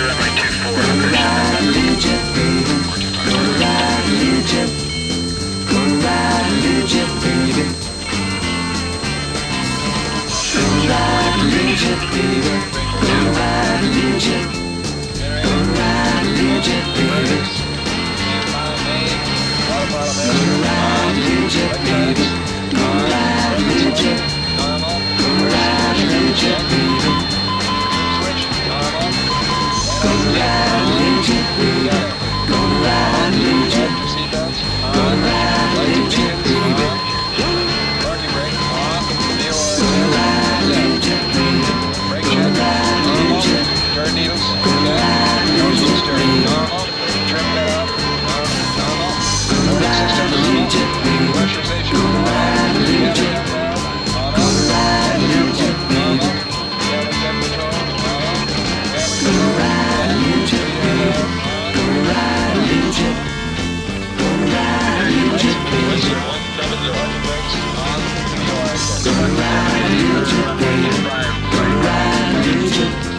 runway 24. Gonna ride a Learjet, baby. Gonna ride a Learjet. Gonna ride a Learjet, baby. Gonna ride a Learjet, baby. Gonna ride a Learjet. Gonna ride a Learjet, baby. Gonna ride a Learjet, baby. Gonna ride a Learjet. Gonna ride a Learjet, baby. Gonna ride a Learjet, baby. Gonna ride a Learjet. Gonna ride a Learjet, baby. Gonna ride a Learjet, baby. Gonna ride a Learjet. Turn needles. Gonna ride a Learjet, baby. Trim that up. Gonna ride a Learjet, baby. Pressurization. Gonna ride a Learjet. Gonna ride a Learjet, baby. Gonna ride a Learjet, baby. Gonna ride a Learjet. Gonna ride a Learjet, baby. Gonna ride a Learjet, baby. Gonna ride a Learjet.